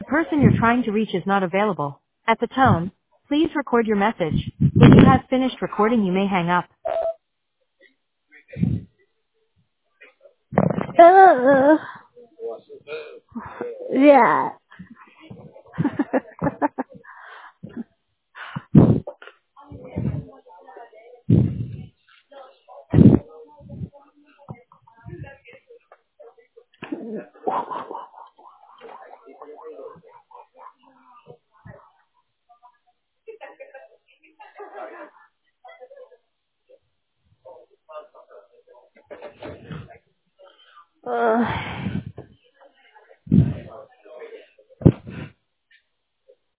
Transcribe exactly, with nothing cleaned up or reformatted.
person you're trying to reach is not available. At the tone, please record your message. When you have finished recording, you may hang up. Uh, yeah. uh.